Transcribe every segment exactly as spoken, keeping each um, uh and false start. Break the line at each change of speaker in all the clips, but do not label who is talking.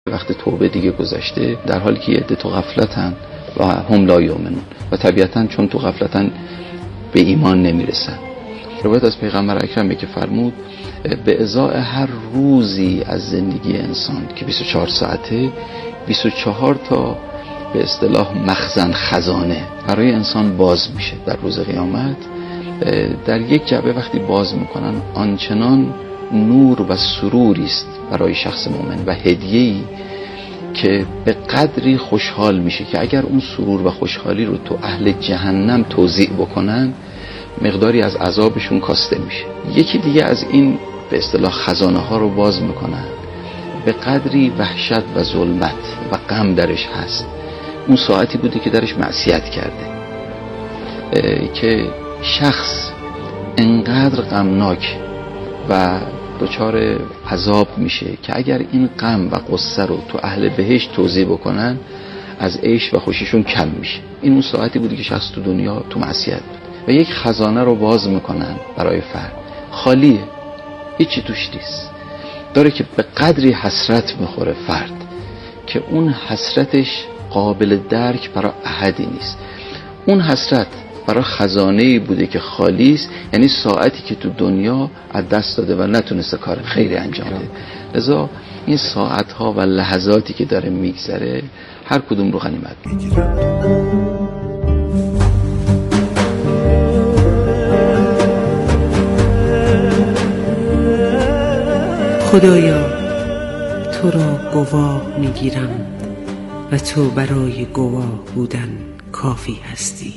وقت توبه دیگه گذشته، در حالی که عده تو غفلتن و هم لا یؤمنون و طبیعتاً چون تو غفلتن به ایمان نمیرسن. روایت از پیغمبر اکرمه که فرمود به ازای هر روزی از زندگی انسان که بیست و چهار ساعته، بیست و چهار تا به اصطلاح مخزن خزانه برای انسان باز میشه در روز قیامت. در یک جعبه وقتی باز میکنن آنچنان نور و سروری است برای شخص مؤمن و هدیه‌ای که به قدری خوشحال میشه که اگر اون سرور و خوشحالی رو تو اهل جهنم توزیع بکنن مقداری از عذابشون کاسته میشه. یکی دیگه از این به اصطلاح خزانه ها رو باز میکنن به قدری وحشت و ظلمت و غم درش هست. اون ساعتی بوده که درش معصیت کرده که شخص انقدر غمناک و دچار عذاب میشه که اگر این غم و غصه رو تو اهل بهشت توزیع بکنن از عیش و خوشیشون کم میشه. این اون ساعتی بوده که شخص تو دنیا تو معصیت بود و یک خزانه رو باز میکنن برای فرد، خالیه، هیچی توش نیست، داره که به قدری حسرت میخوره فرد که اون حسرتش قابل درک برای احدی نیست. اون حسرت برای خزانه‌ای بوده که خالی است، یعنی ساعتی که تو دنیا از دست داده و نتونسته کار خیری انجام بده. لذا این ساعت‌ها و لحظاتی که داره میگذره هر کدوم رو غنیمت میگیره.
خدایا تو را گواه میگیرم و تو برای گواه بودن کافی هستی.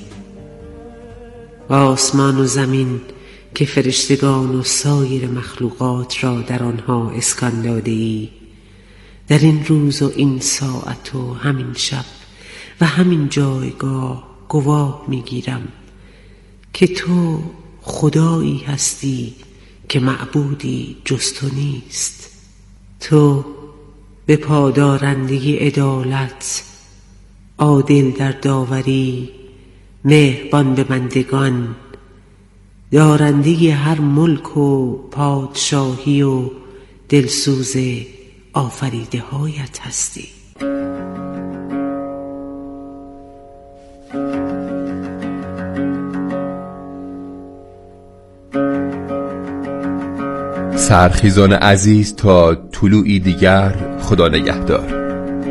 آسمان و زمین که فرشتگان و سایر مخلوقات را در آنها اسکان داده ای، در این روز و این ساعت و همین شب و همین جایگاه گواه میگیرم که تو خدایی هستی که معبودی جز تو نیست. تو به پادارندگی عدالت، عادل در داوری، مهربان به بندگان، دارندگی هر ملک و پادشاهی و دلسوز آفریده هایت هستی.
سرخیزان عزیز تا طلوعی دیگر، خدا نگهدار.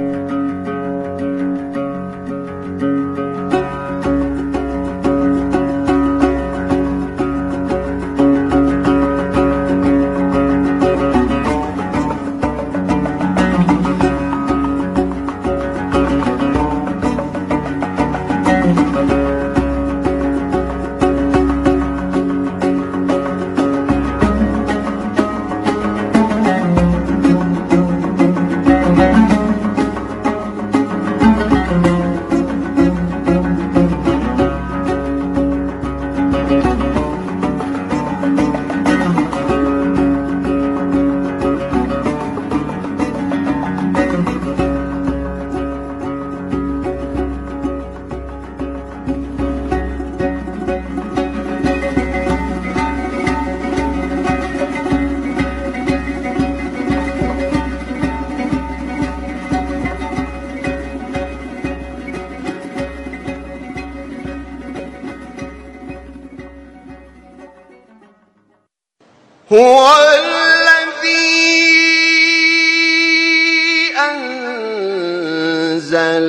هو الذي أنزل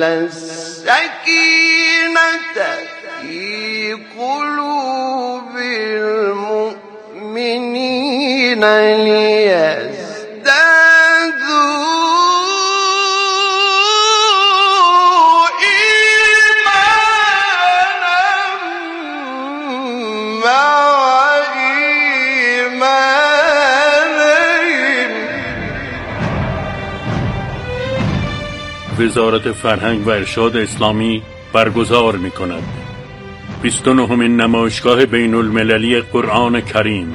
السكينة في قلوب المؤمنين ليزدادوا إيمانا مع
وزارت فرهنگ و ارشاد اسلامی برگزار می کند بیست و نهمین نمایشگاه بین المللی قرآن کریم.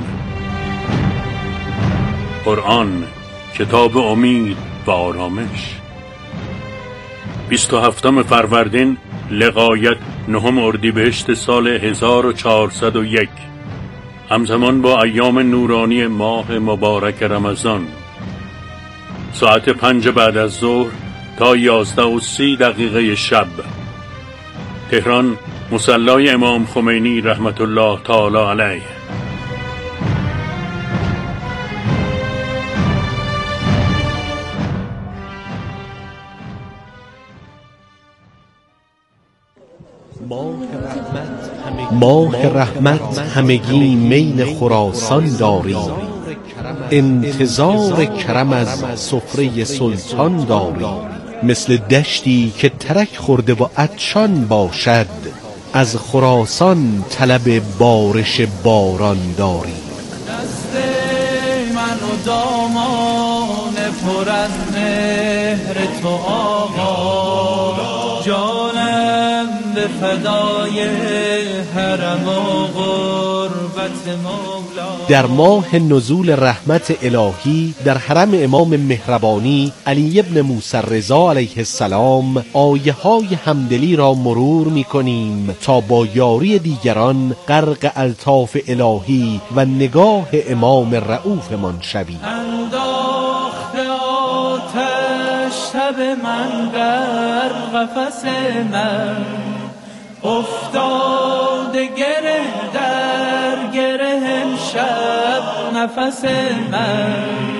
قرآن کتاب امید و آرامش. بیست و هفتم فروردین لغایت نهم اردیبهشت سال هزار و چهارصد و یک، همزمان با ایام نورانی ماه مبارک رمضان. ساعت پنج بعد از ظهر تا یازده و سی دقیقه شب. تهران، مصلی امام خمینی رحمت الله تعالی علیه.
ماه رحمت همگی میل خراسان داریم، انتظار کرم از سفره سلطان داریم. مثل دشتی که ترک خورده و عطشان باشد، از خراسان طلب بارش باران داریم.
دست من و دامان پر از مهر تو آقا، جانم به فدای حرم و غربت مولا.
در ماه نزول رحمت الهی در حرم امام مهربانی علی ابن موسی رضا علیه السلام آیه های همدلی را مرور می کنیم تا با یاری دیگران غرق الطاف الهی و نگاه امام رؤوف من شویم.
انداخته آتش شب من در قفس من، افتاده گره در گره امشب نفس من.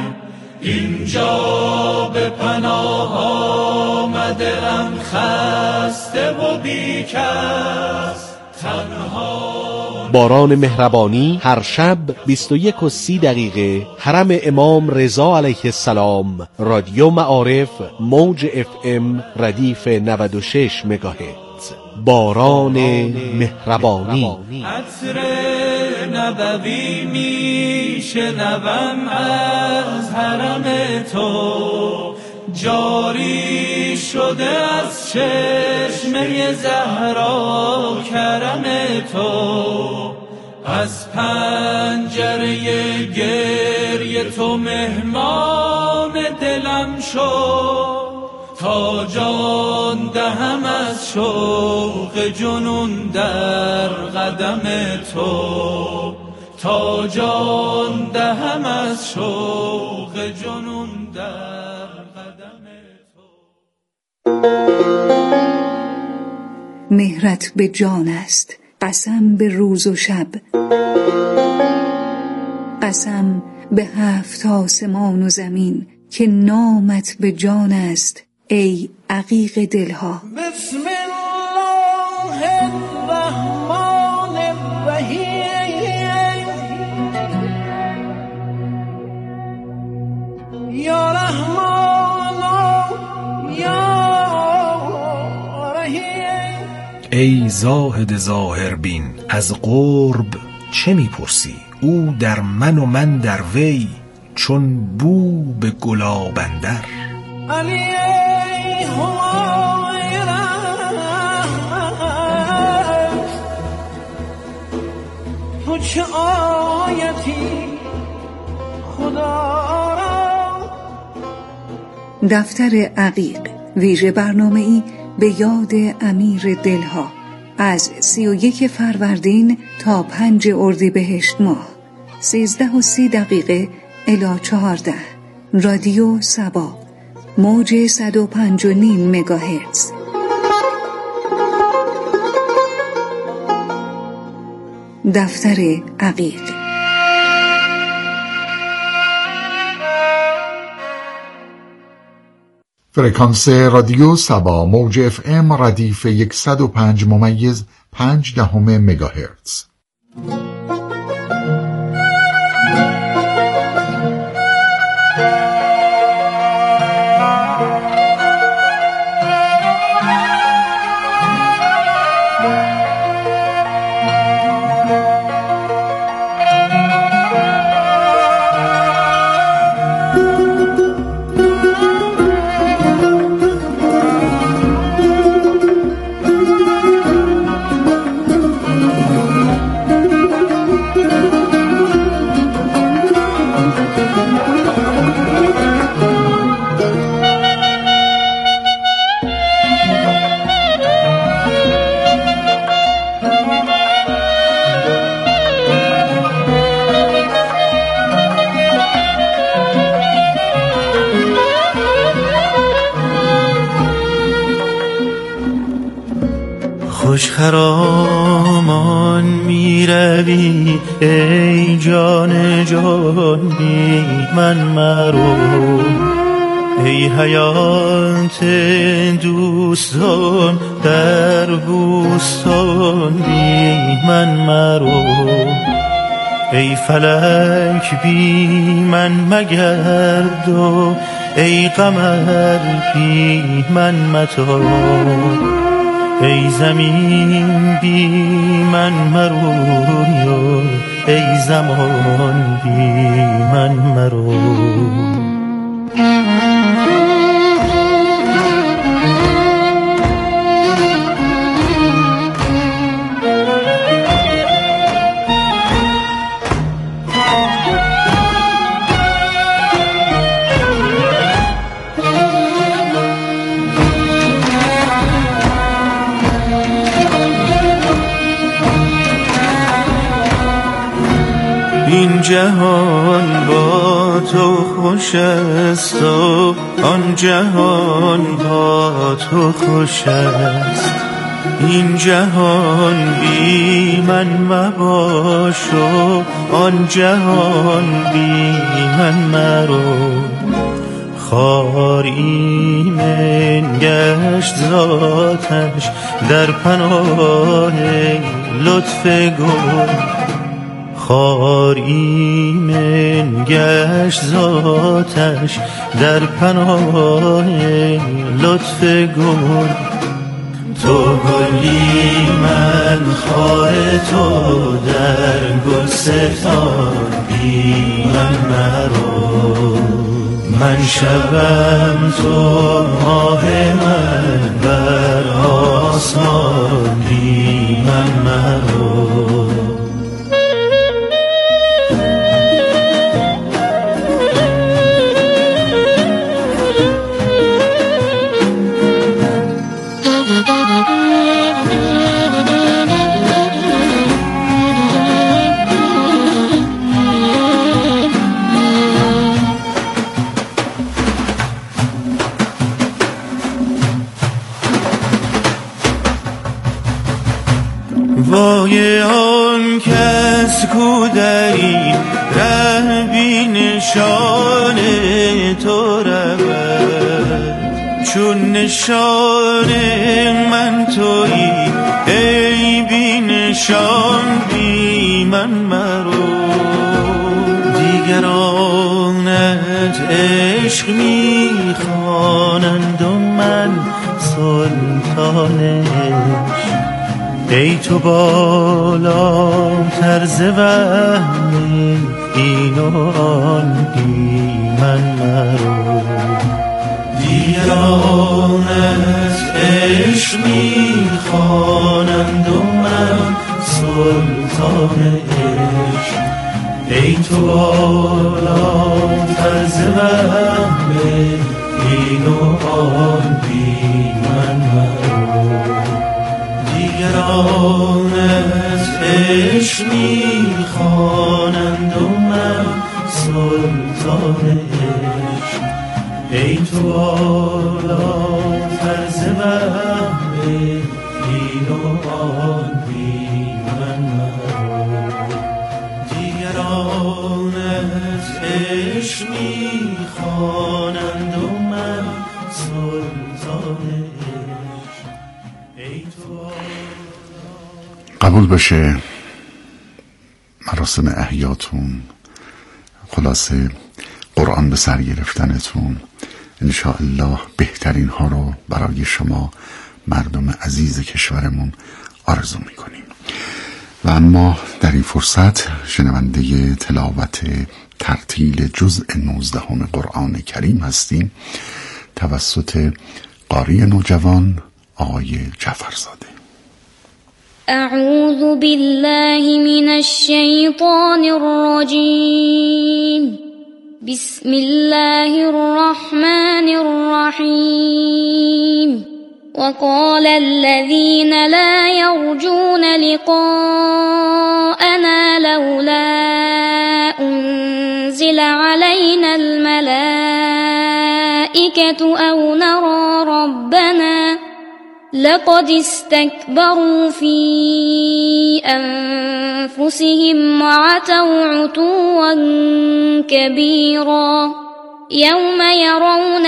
اینجا به پناه آمده ام خسته و بیکس تنها.
باران مهربانی هر شب بیست و یک و سی دقیقه حرم امام رضا علیه السلام، رادیو معارف، موج اف ام ردیف نود و شش مگاهرتز. باران مهربانی.
عطر نبوی می شنوم از حرم تو، جاری شده از چشمه زهرا کرم تو. از پنجره گریه تو مهمان دلم شد، تا جان دهم از شوق جنون در قدم تو. تا جان دهم از شوق جنون در قدم تو.
مهرت به جان است، قسم به روز و شب، قسم به هفت آسمان و زمین که نامت به جان است ای عقیق دلها.
بسم الله الرحمن الرحیم، یا رحمان یا رحیم.
ای زاهد ظاهر بین، از قرب چه میپرسی؟ او در من و من در وی، چون بو به گلاب اندر.
علی تو چه آیتی خدا را.
دفتر عقیق، ویژه برنامه‌ای به یاد امیر دلها، از سی و یک فروردین تا پنج اردیبهشت ماه، سیزده و سی دقیقه الی چهارده. رادیو سبا، موج صد و پنج و نیم مگاهرتز. دفتر عقیق.
فرکانس رادیو سبا، موج اف ام ردیف صد و پنج ممیز پنج دهم مگاهرتز.
خوش خرامان می روی ای جان جان بی من مرو، ای حیات دوستان در بوستان بی من مرو، ای فلک بی من مگرد و ای قمر بی من متاب، ای زمین بی من مروی و ای زمان بی من مرو. این جهان با تو خوش است و آن جهان با تو خوش است، این جهان بی من مباش و آن جهان بی من مرو، خار ایمن گشت ذاتش در پناه لطف گل، خار ایمن گشت ذاتش در پناه لطف گل، تو گلی من خار تو در گلستان بی من مرو، من شبم تو ماه من بر آسمان بی من مرو. وای آن کس کو در این ره بی نشان تو رود، چون نشان من تویی ای بی نشان بی من مرو، دیگرانت عشق می خوانند و من سلطانش، ای تو بالا طرز وهمی این و آن بی من مرو، دیگرانت عشق می خوانند و من سلطان عشق، ای تو بالا طرز وهمی این و آن بی من مرو، دیگرانت عشق می خوانند و من سلطان عشق، ای تو بالا طرز وهمی این و آن بی من مرو، دیگرانت عشق می خوانند و من سلطان عشق، ای تو
قبول بشه مراسم احیاتون، خلاصه قرآن به سر گرفتنتون، انشاءالله بهترین ها رو برای شما مردم عزیز کشورمون آرزو میکنیم. و اما در این فرصت شنونده تلاوت ترتیل جزء نوزدهم قرآن کریم هستیم توسط قاری نوجوان آقای جعفرزاده.
اعوذ بالله من الشیطان الرجیم، بسم الله الرحمن الرحیم. وقال الذين لا يرجون لقاءنا لولا أنزل علينا الملائكة أو نرى ربنا لقد استكبروا في أنفسهم وعتوا عتوا كبيرا يوم يرون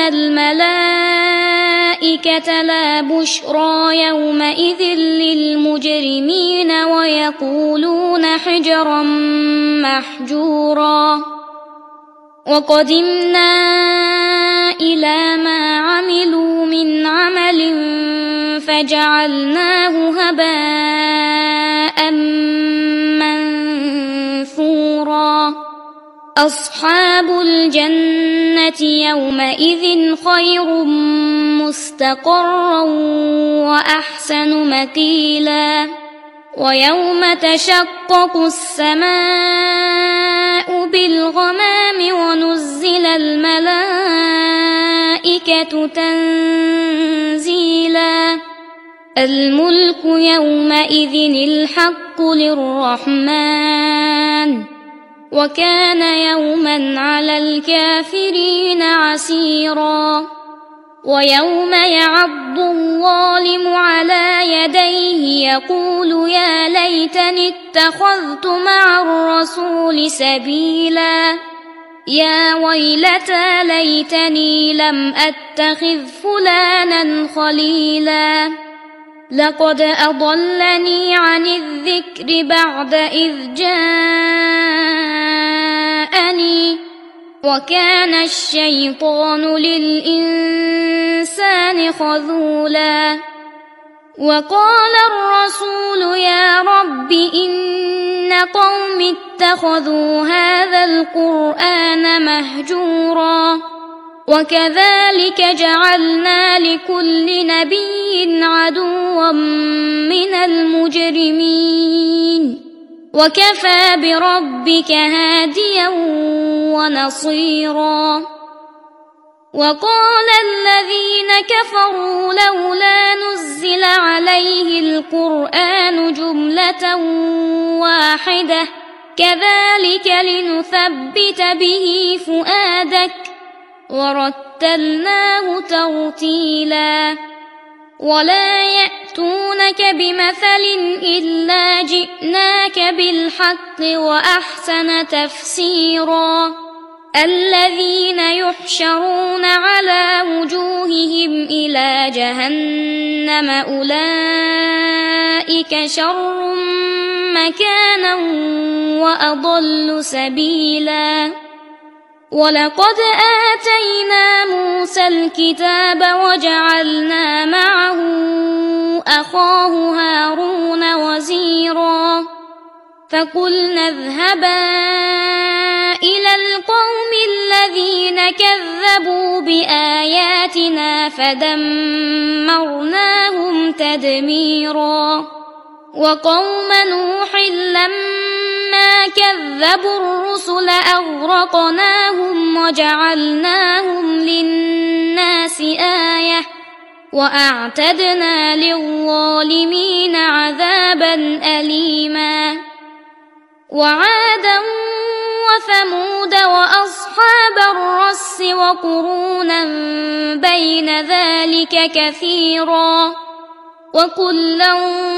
الملائكة لا بشرى يومئذ للمجرمين ويقولون حجرا محجورا وقدمنا إلى ما عملوا من عمل فجعلناه هباء منثورا أصحاب الجنة يومئذ خير مستقرا وأحسن مقيلا ويوم تشقق السماء بالغمام ونزل الملائكة تنزيلا الملك يومئذ الحق للرحمن وكان يوما على الكافرين عسيرا ويوم يعض الظالم على يديه يقول يا ليتني اتخذت مع الرسول سبيلا يا ويلتى ليتني لم أتخذ فلانا خليلا لقد أضلني عن الذكر بعد إذ جاءني وكان الشيطان للإنسان خذولا وقال الرسول يا رب إن قوم اتخذوا هذا القرآن مهجورا وكذلك جعلنا لكل نبي عدوا من المجرمين وكفى بربك هاديا ونصيرا وقال الذين كفروا لولا نزل عليه القرآن جملة واحدة كذلك لنثبت به فؤادك ورتلناه ترتيلا ولا يأتونك بمثل إلا جئناك بالحق وأحسن تفسيرا الذين يحشرون على وجوههم إلى جهنم أولئك شر مكانا وأضل سبيلا ولقد آتينا موسى الكتاب وجعلنا معه أخاه هارون وزيرا فقلنا اذهبا إلى القوم الذين كذبوا بآياتنا فدمرناهم تدميرا وقوم نوح لما كذبوا الرسل أغرقناهم وجعلناهم للناس آية وأعتدنا للظالمين عذابا أليما وعادا وثمود وأصحاب الرس وقرونا بين ذلك كثيرا وكلا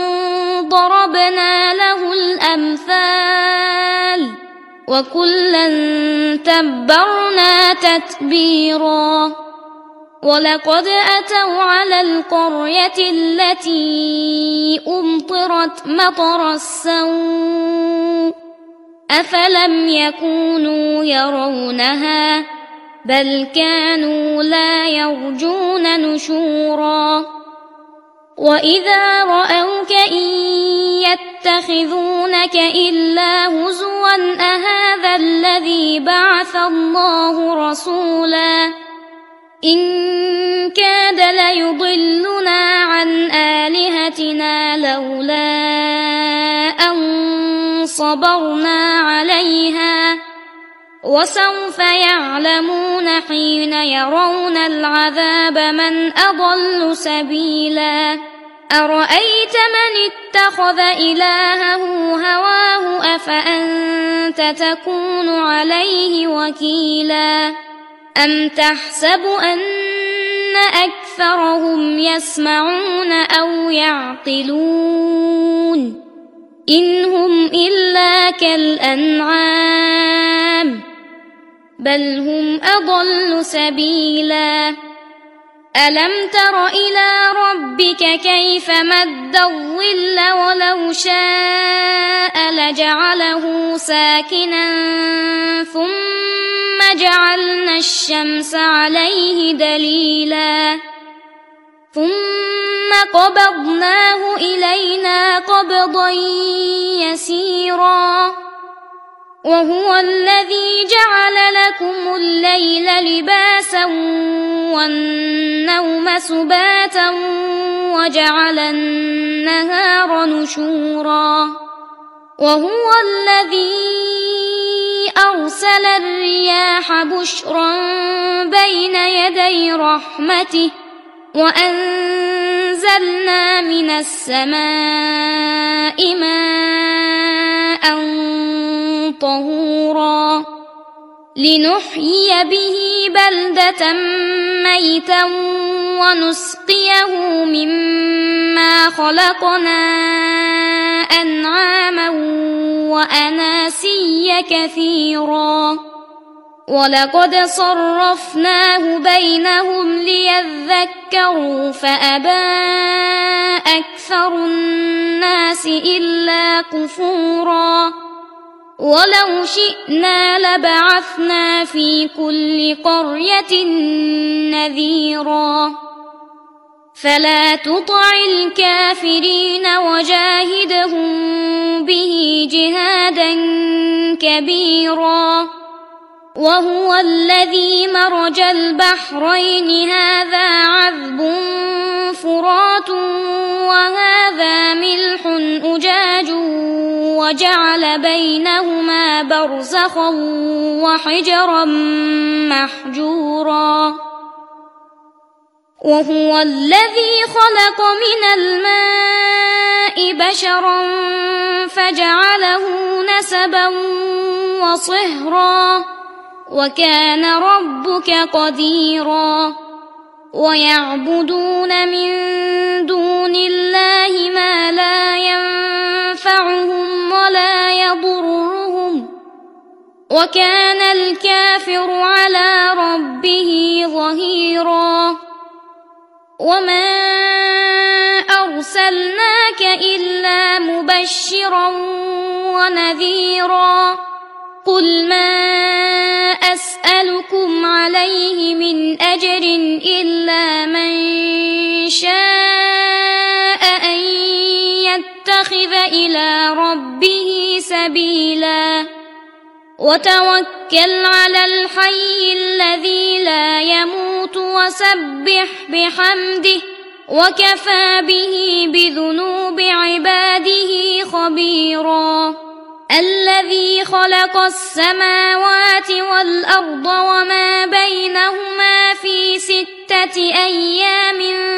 ضربنا له الأمثال وكلا تبرنا تتبيرا ولقد أتوا على القرية التي أمطرت مطر السوء أفلم يكونوا يرونها بل كانوا لا يرجون نشورا وإذا رأوك إن يتخذونك إلا هزوا أهذا الذي بعث الله رسولا إن كاد ليضلنا عن آلهتنا لولا أن صبرنا عليها وسوف يعلمون حين يرون العذاب من أضل سبيلا أرأيت من اتخذ إلهه هواه أفأنت تكون عليه وكيلا أم تحسب أن أكثرهم يسمعون أو يعقلون إن هم إلا كالأنعام بل هم أضل سبيلا ألم تر إلى ربك كيف مد الظل ولو شاء لجعله ساكنا ثم جعلنا الشمس عليه دليلا ثم قبضناه إلينا قبضا يسيرا وهو الذي جعل لكم الليل لباسا والنوم سباتا وجعل النهار نشورا وهو الذي أرسل الرياح بشرا بين يدي رحمته وأنزلنا من السماء ماء طهورا لنحيي به بلدة ميتا ونسقيه مما خلقنا أنعاما وأناسيا كثيرا ولقد صرفناه بينهم ليذكروا فأبى أكثر الناس إلا كفورا ولو شئنا لبعثنا في كل قرية نذيرا فلا تطع الكافرين وجاهدهم به جهادا كبيرا وهو الذي مرج البحرين هذا عذب فرات وهذا ملح أجاج وجعل بينهما برزخا وحجرا محجورا وهو الذي خلق من الماء بشرا فجعله نسبا وصهرا وكان ربك قديرا ويعبدون من دون الله ما لا ينفعهم ولا يضرهم وكان الكافر على ربه ظهيرا وما أرسلناك إلا مبشرا ونذيرا قل ما أسألكم عليه من أجر إلا من شاء أن يتخذ إلى ربه سبيلا وتوكل على الحي الذي لا يموت وسبح بحمده وكفى به بذنوب عباده خبيرا الذي خلق السماوات والأرض وما بينهما في ستة أيام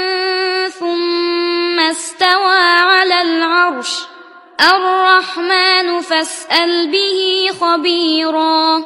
ثم استوى على العرش الرحمن فاسأل به خبيرا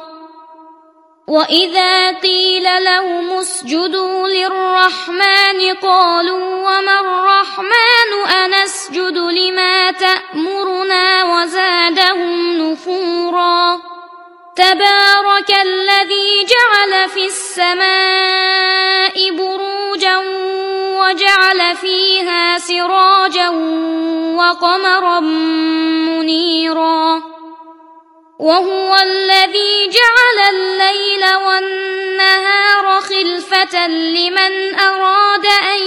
وإذا قيل لهم اسجدوا للرحمن قالوا وما الرحمن أنسجد لما تأمرنا وزادهم نفورا تبارك الذي جعل في السماء بروجا وجعل فيها سراجا وقمرا منيرا وهو الذي جعل الليل والنهار خلفة لمن أراد أن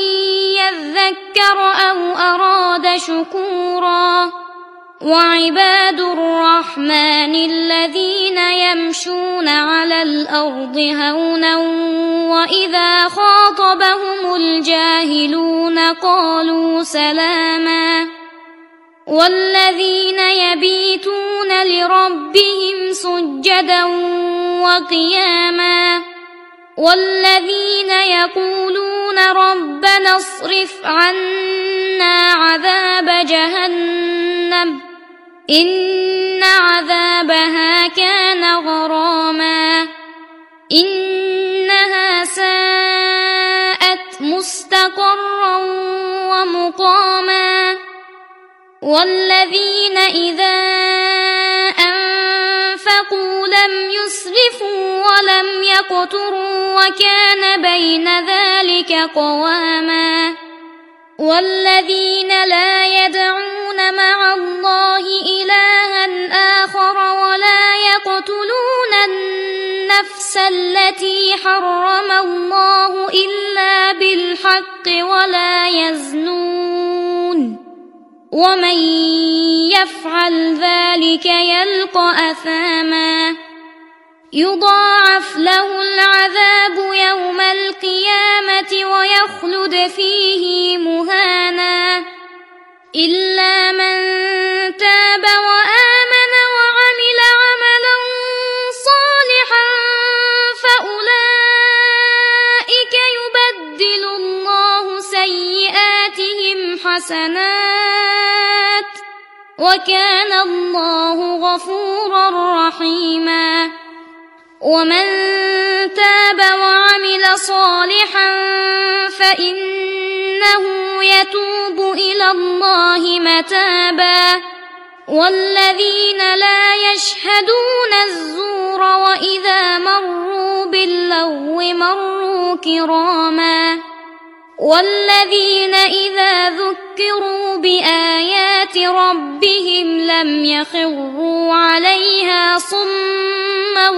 يذكر أو أراد شكورا وعباد الرحمن الذين يمشون على الأرض هونا وإذا خاطبهم الجاهلون قالوا سلاما والذين يبيتون لربهم سجدا وقياما والذين يقولون ربنا اصرف عنا عذاب جهنم إن عذابها كان غراما إنها ساءت مستقيما مستقرا ومقاما والذين إذا أنفقوا لم يسرفوا ولم يقتروا وكان بين ذلك قواما والذين لا يدعون مع الله إلها آخر ولا يقتلون النفس التي حرم الله إلا بالحق ولا يزنون ومن يفعل ذلك يلقى أثاما يضاعف له العذاب يوم القيامة ويخلد فيه مهانا إلا من تاب وآمن وعمل عملا صالحا فأولئك يبدل الله سيئاتهم حسنات وكان الله غفورا رحيما ومن تاب وعمل صالحا فإنه يتوب إلى الله متابا والذين لا يشهدون الزور وإذا مروا باللغو مروا كراما والذين إذا ذكروا بآيات ربهم لم يخروا عليها صما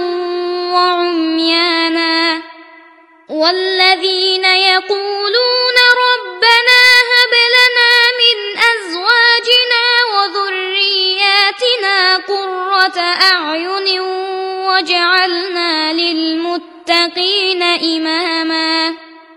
وعميانا والذين يقولون ربنا هب لنا من أزواجنا وذرياتنا قرة أعين واجعلنا للمتقين إماما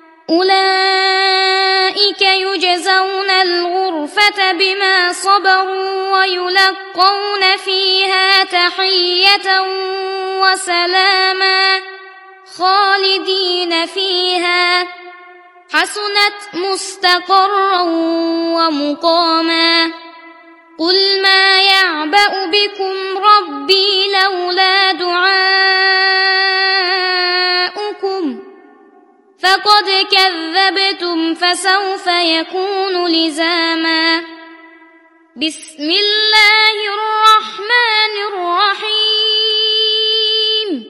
أولئك يجزون الغرفة بما صبروا ويلقون فيها تحية وسلاما خالدين فيها حسنت مستقرا ومقاما قل ما يعبأ بكم ربي لولا دعاؤكم فقد كذبتم فسوف يكون لزاما بسم الله الرحمن الرحيم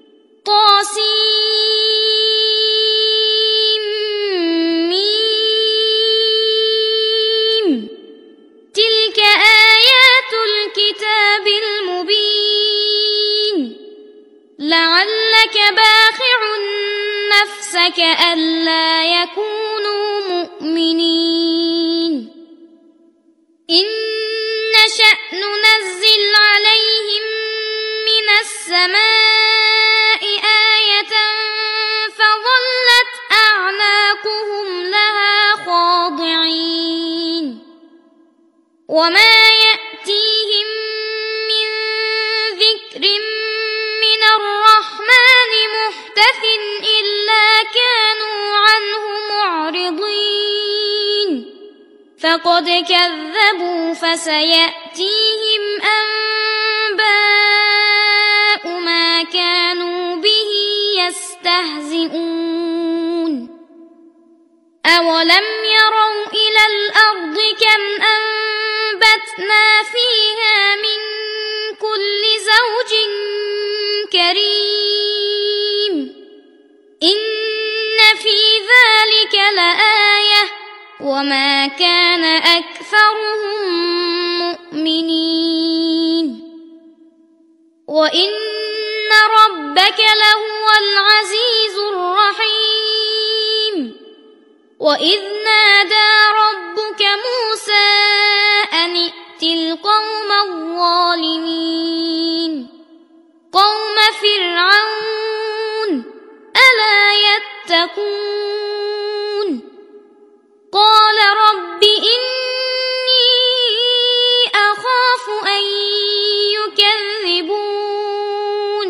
طاسيم تلك آيات الكتاب المبين لعلك باخع نفسك ألا يكونوا مؤمنين إن نشأ ننزل عليهم من السماء آية فظلت أعناقهم لها خاضعين وما يأتيهم من ذكر من الرحمن محدث إلا كانوا عنه معرضين فقد كذبوا فسيأتيهم أنباء ما كانوا به يستهزئون أولم يروا إلى الأرض كم أنبتنا فيها من كل زوج كريم إن في ذلك لآية وما كان أكثرهم مؤمنين وإن ربك لهو العزيز الرحيم وإذ نادى ربك موسى أن ائت القوم الظالمين قوم فرعون ألا يتقون قال رب إني أخاف أن يكذبون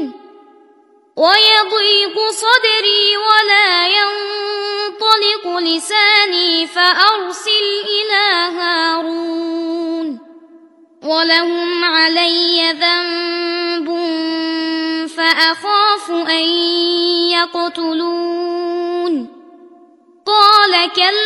ويضيق صدري ولا ينطلق لساني فأرسل إلى هارون ولهم علي ذنب فأخاف أن يقتلون قال كلا